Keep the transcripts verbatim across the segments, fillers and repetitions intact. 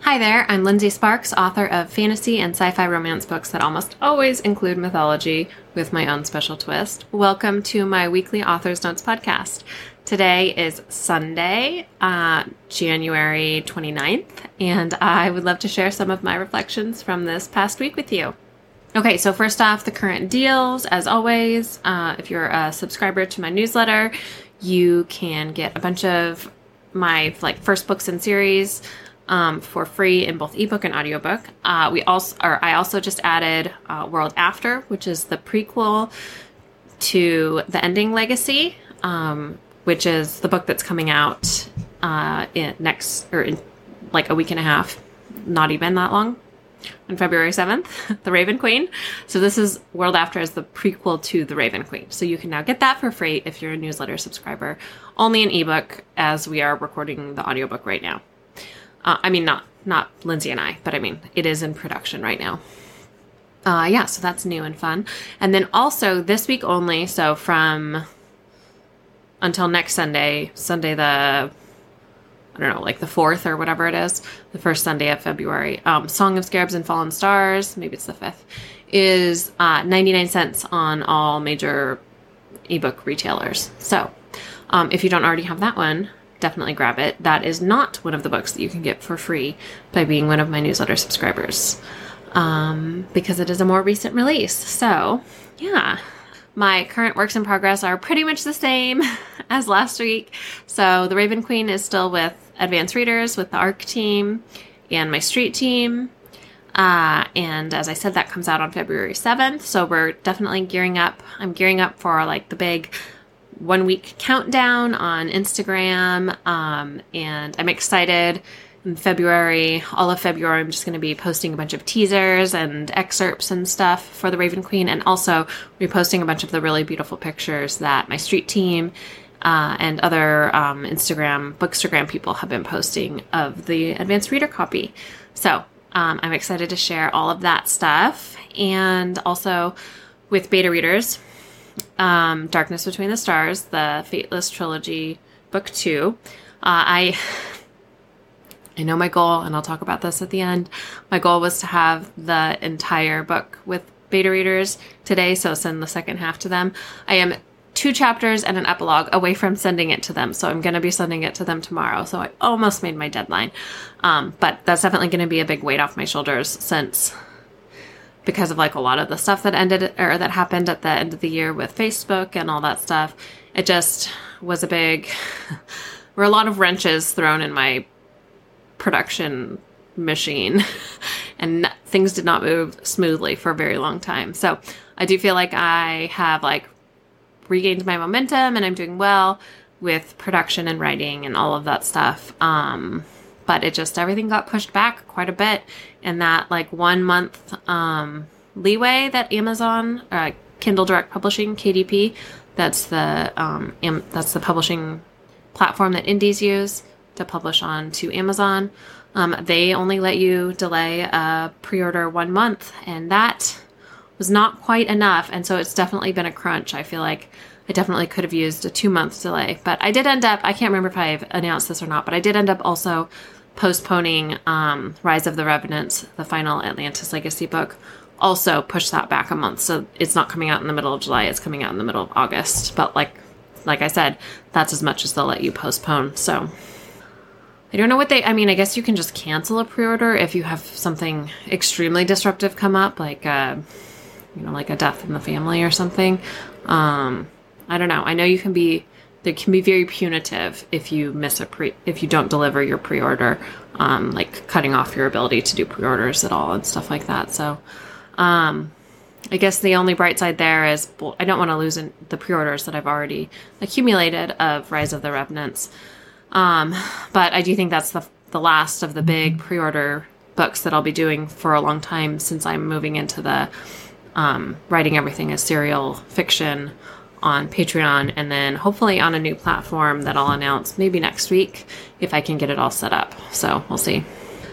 Hi there, I'm Lindsay Sparks, author of fantasy and sci-fi romance books that almost always include mythology with my own special twist. Welcome to my weekly Author's Notes podcast. Today is Sunday, uh, January twenty-ninth, and I would love to share some of my reflections from this past week with you. Okay, so first off, the current deals. As always, uh, if you're a subscriber to my newsletter, you can get a bunch of my like first books in series Um, for free in both ebook and audiobook. Uh, we also, or I also just added uh, World After, which is the prequel to The Ending Legacy, um, which is the book that's coming out uh, in next, or in like a week and a half, not even that long, on February seventh, The Raven Queen. So this is World After as the prequel to The Raven Queen. So you can now get that for free if you're a newsletter subscriber, only in ebook as we are recording the audiobook right now. Uh, I mean, not not Lindsay and I, but I mean, it is in production right now. Uh, yeah, so that's new and fun. And then also this week only, so from until next Sunday, Sunday the, I don't know, like the fourth or whatever it is, the first Sunday of February, um, Song of Scarabs and Fallen Stars, maybe it's the fifth, is uh, ninety-nine cents on all major ebook retailers. So um, if you don't already have that one, definitely grab it. That is not one of the books that you can get for free by being one of my newsletter subscribers, um, because it is a more recent release. So, yeah. My current works in progress are pretty much the same as last week. So, The Raven Queen is still with Advanced Readers, with the A R C team and my street team. Uh, and as I said, that comes out on February seventh. So, we're definitely gearing up. I'm gearing up for like the big one week countdown on Instagram, um, and I'm excited. In February, all of February, I'm just going to be posting a bunch of teasers and excerpts and stuff for The Raven Queen, and also reposting a bunch of the really beautiful pictures that my street team uh, and other um, Instagram, Bookstagram people have been posting of the advanced reader copy. So um, I'm excited to share all of that stuff, and also with beta readers, Um, Darkness Between the Stars, the Fateless Trilogy, Book two. Uh, I I know my goal, and I'll talk about this at the end. My goal was to have the entire book with beta readers today, so send the second half to them. I am two chapters and an epilogue away from sending it to them, so I'm going to be sending it to them tomorrow. So I almost made my deadline, um, but that's definitely going to be a big weight off my shoulders since... because of like a lot of the stuff that ended or that happened at the end of the year with Facebook and all that stuff. It just was a big, were a lot of wrenches thrown in my production machine and things did not move smoothly for a very long time. So I do feel like I have like regained my momentum and I'm doing well with production and writing and all of that stuff. Um, But it just, everything got pushed back quite a bit. And that like one month um, leeway that Amazon, uh, Kindle Direct Publishing, K D P, that's the um, am, that's the publishing platform that indies use to publish on to Amazon. Um, they only let you delay a pre-order one month, and that was not quite enough. And so it's definitely been a crunch. I feel like I definitely could have used a two-month delay. But I did end up, I can't remember if I've announced this or not, but I did end up also postponing um, Rise of the Revenants, the final Atlantis Legacy book. Also pushed that back a month. So it's not coming out in the middle of July. It's coming out in the middle of August. But like, like I said, that's as much as they'll let you postpone. So I don't know what they, I mean, I guess you can just cancel a pre-order if you have something extremely disruptive come up, like, uh, you know, like a death in the family or something. Um, I don't know. I know you can be, they can be very punitive if you miss a pre, if you don't deliver your pre-order, um, like cutting off your ability to do pre-orders at all and stuff like that. So, um, I guess the only bright side there is, well, I don't want to lose in the pre-orders that I've already accumulated of Rise of the Revenants. Um, but I do think that's the the last of the big pre-order books that I'll be doing for a long time, since I'm moving into the um, writing everything as serial fiction on Patreon, and then hopefully on a new platform that I'll announce maybe next week if I can get it all set up. So we'll see.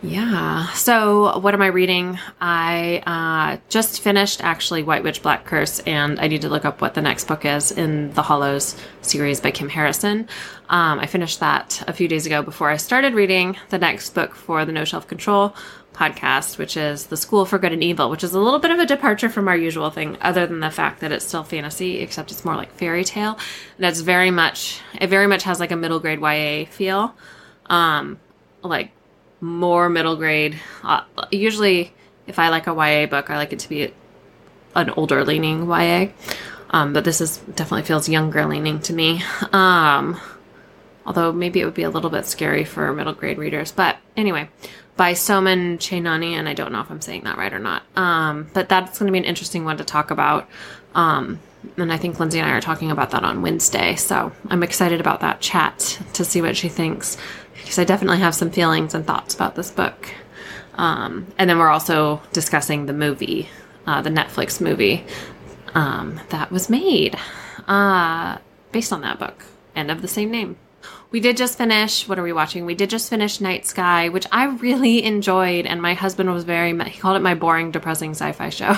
Yeah. So what am I reading? I uh, just finished actually White Witch Black Curse, and I need to look up what the next book is in the Hollows series by Kim Harrison. Um, I finished that a few days ago before I started reading the next book for the No Shelf Control podcast, which is The School for Good and Evil, which is a little bit of a departure from our usual thing, other than the fact that it's still fantasy, except it's more like fairy tale. And it's very much, it very much has like a middle grade Y A feel. Um, like, more middle grade. Uh, usually, if I like a Y A book, I like it to be an older leaning Y A. Um, but this is definitely feels younger leaning to me. Um, although maybe it would be a little bit scary for middle grade readers. But anyway, by Soman Chainani, and I don't know if I'm saying that right or not. Um, but that's going to be an interesting one to talk about. Um, and I think Lindsay and I are talking about that on Wednesday. So I'm excited about that chat to see what she thinks, because I definitely have some feelings and thoughts about this book. Um, and then we're also discussing the movie, uh, the Netflix movie um, that was made uh, based on that book and of the same name. We did just finish, what are we watching? We did just finish Night Sky, which I really enjoyed. And my husband was very, he called it my boring, depressing sci-fi show.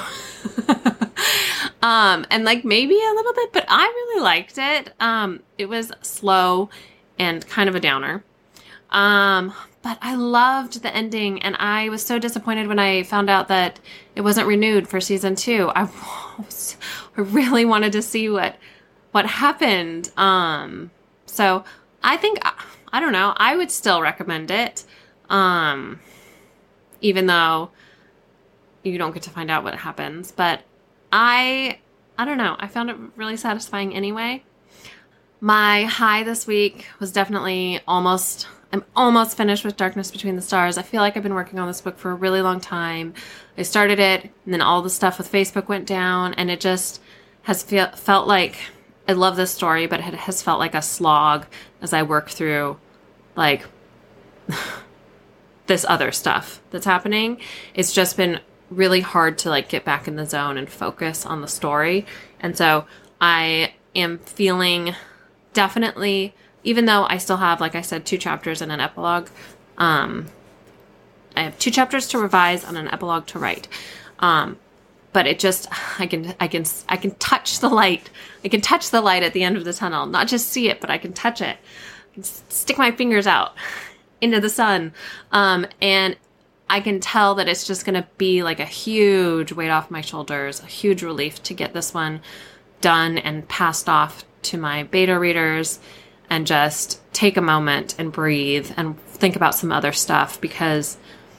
um, and like maybe a little bit, but I really liked it. Um, it was slow and kind of a downer. Um, but I loved the ending, and I was so disappointed when I found out that it wasn't renewed for season two. I was, I really wanted to see what, what happened. Um, so I think, I don't know, I would still recommend it. Um, even though you don't get to find out what happens, but I, I don't know, I found it really satisfying anyway. My high this week was definitely almost, I'm almost finished with Darkness Between the Stars. I feel like I've been working on this book for a really long time. I started it, and then all the stuff with Facebook went down, and it just has feel, felt like, I love this story, but it has felt like a slog as I work through, like, this other stuff that's happening. It's just been really hard to, like, get back in the zone and focus on the story. And so I am feeling definitely, even though I still have, like I said, two chapters and an epilogue, um, I have two chapters to revise and an epilogue to write. Um, but it just, I can, I can, I can touch the light. I can touch the light at the end of the tunnel. Not just see it, but I can touch it. I can stick my fingers out into the sun. Um, and I can tell that it's just going to be like a huge weight off my shoulders, a huge relief to get this one done and passed off to my beta readers, and just take a moment and breathe and think about some other stuff. Because,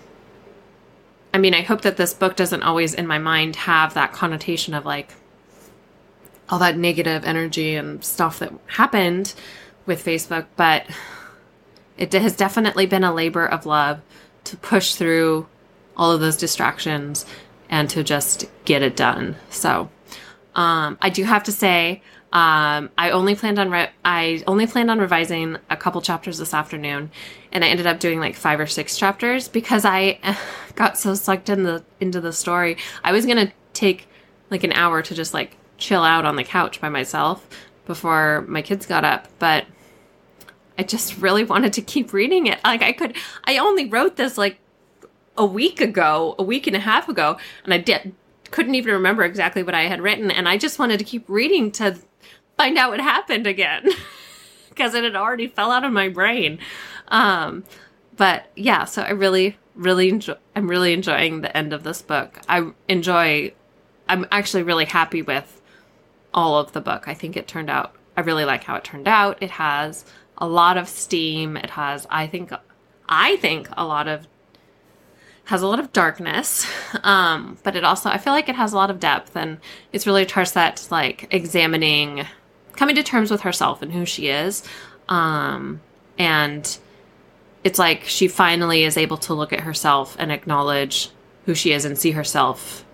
I mean, I hope that this book doesn't always in my mind have that connotation of like all that negative energy and stuff that happened with Facebook, but it has definitely been a labor of love to push through all of those distractions and to just get it done. So, um, I do have to say, Um, I only planned on re- I only planned on revising a couple chapters this afternoon, and I ended up doing like five or six chapters because I got so sucked in the into the story. I was gonna take like an hour to just like chill out on the couch by myself before my kids got up, but I just really wanted to keep reading it. Like I could, I only wrote this like a week ago, a week and a half ago, and I did couldn't even remember exactly what I had written, and I just wanted to keep reading to find out what happened again because it had already fell out of my brain. Um, but yeah, so I really, really enjoy, I'm really enjoying the end of this book. I enjoy, I'm actually really happy with all of the book. I think it turned out, I really like how it turned out. It has a lot of steam. It has, I think, I think a lot of, has a lot of darkness. Um, but it also, I feel like it has a lot of depth, and it's really Tarsette like examining, coming to terms with herself and who she is. Um, and it's like she finally is able to look at herself and acknowledge who she is and see herself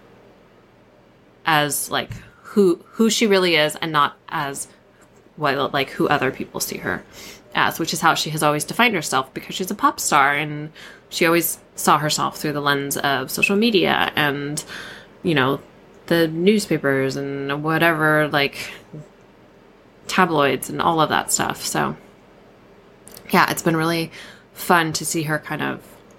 as like who, who she really is, and not as well, like who other people see her as, which is how she has always defined herself, because she's a pop star and she always saw herself through the lens of social media and, you know, the newspapers and whatever, like tabloids and all of that stuff. So yeah, it's been really fun to see her kind of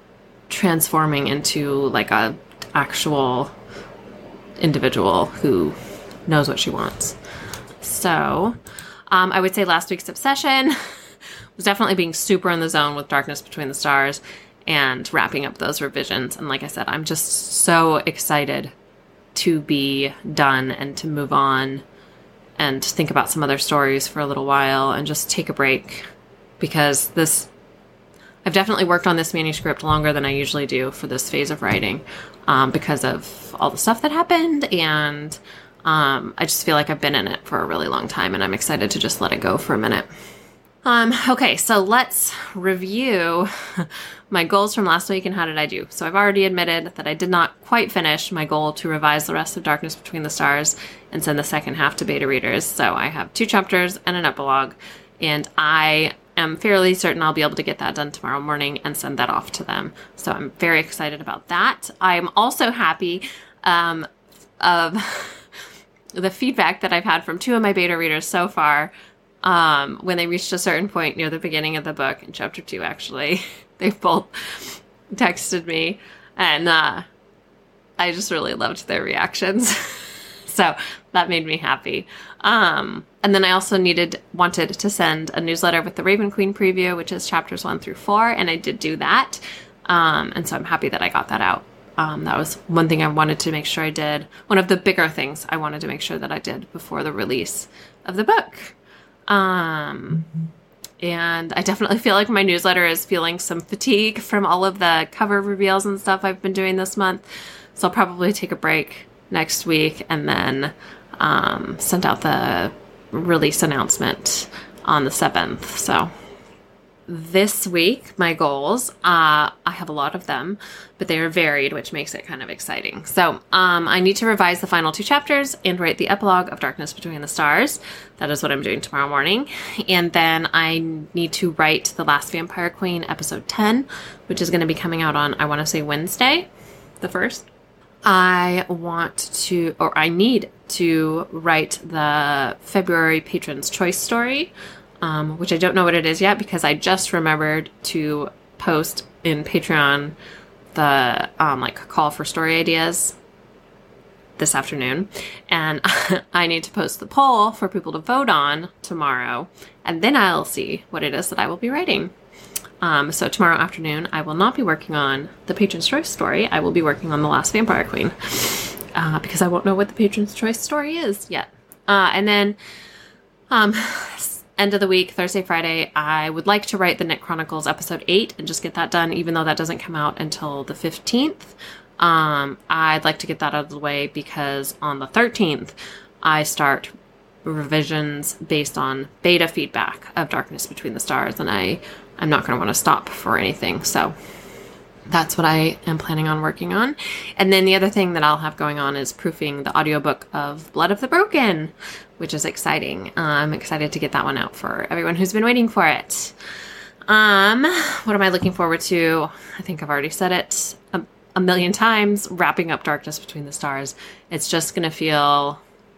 transforming into like a actual individual who knows what she wants. So um, I would say last week's obsession was definitely being super in the zone with Darkness Between the Stars and wrapping up those revisions. And like I said, I'm just so excited to be done and to move on and think about some other stories for a little while and just take a break, because this, I've definitely worked on this manuscript longer than I usually do for this phase of writing, um, because of all the stuff that happened, and um, I just feel like I've been in it for a really long time, and I'm excited to just let it go for a minute. Um, okay, so let's review my goals from last week and how did I do. So I've already admitted that I did not quite finish my goal to revise the rest of Darkness Between the Stars and send the second half to beta readers. So I have two chapters and an epilogue, and I am fairly certain I'll be able to get that done tomorrow morning and send that off to them. So I'm very excited about that. I'm also happy um, of the feedback that I've had from two of my beta readers so far. Um, when they reached a certain point near the beginning of the book, in chapter two, actually, they both texted me, and uh, I just really loved their reactions. So that made me happy. Um, and then I also needed, wanted to send a newsletter with the Raven Queen preview, which is chapters one through four, and I did do that. Um, and so I'm happy that I got that out. Um, that was one thing I wanted to make sure I did. One of the bigger things I wanted to make sure that I did before the release of the book. Um, and I definitely feel like my newsletter is feeling some fatigue from all of the cover reveals and stuff I've been doing this month. So I'll probably take a break next week and then, um, send out the release announcement on the seventh. So this week, my goals, uh, I have a lot of them, but they are varied, which makes it kind of exciting. So um, I need to revise the final two chapters and write the epilogue of Darkness Between the Stars. That is what I'm doing tomorrow morning. And then I need to write The Last Vampire Queen, episode ten, which is going to be coming out on, I want to say, Wednesday, the first. I want to, or I need to write the February Patron's Choice story, Um, which I don't know what it is yet because I just remembered to post in Patreon the um, like call for story ideas this afternoon. And I need to post the poll for people to vote on tomorrow. And then I'll see what it is that I will be writing. Um, so tomorrow afternoon, I will not be working on the Patron's Choice story. I will be working on The Last Vampire Queen uh, because I won't know what the Patron's Choice story is yet. Uh, and then... Um, end of the week, Thursday, Friday, I would like to write the Nick Chronicles episode eight and just get that done, even though that doesn't come out until the fifteenth. Um, I'd like to get that out of the way because on the thirteenth, I start revisions based on beta feedback of Darkness Between the Stars, and I, I'm not going to want to stop for anything. So that's what I am planning on working on. And then the other thing that I'll have going on is proofing the audiobook of Blood of the Broken, which is exciting. Uh, I'm excited to get that one out for everyone who's been waiting for it. Um, what am I looking forward to? I think I've already said it a, a million times. Wrapping up Darkness Between the Stars. It's just going to feel...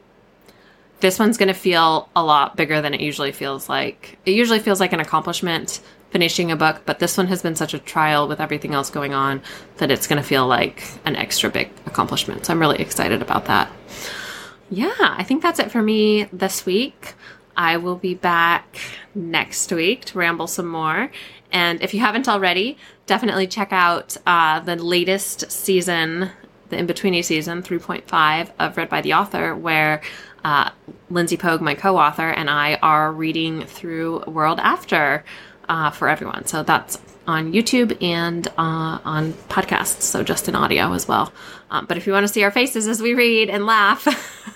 This one's going to feel a lot bigger than it usually feels like. It usually feels like an accomplishment finishing a book, but this one has been such a trial with everything else going on that it's going to feel like an extra big accomplishment. So I'm really excited about that. Yeah, I think that's it for me this week. I will be back next week to ramble some more. And if you haven't already, definitely check out uh, the latest season, the In-Betweeny season, three point five of Read by the Author, where uh, Lindsay Pogue, my co-author, and I are reading through World After uh, for everyone. So that's on YouTube and uh, on podcasts, so just in audio as well. Um, but if you want to see our faces as we read and laugh,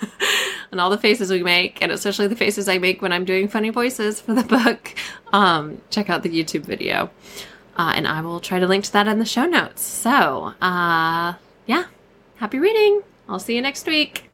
and all the faces we make, and especially the faces I make when I'm doing funny voices for the book, um, check out the YouTube video. Uh, and I will try to link to that in the show notes. So, uh, yeah, happy reading. I'll see you next week.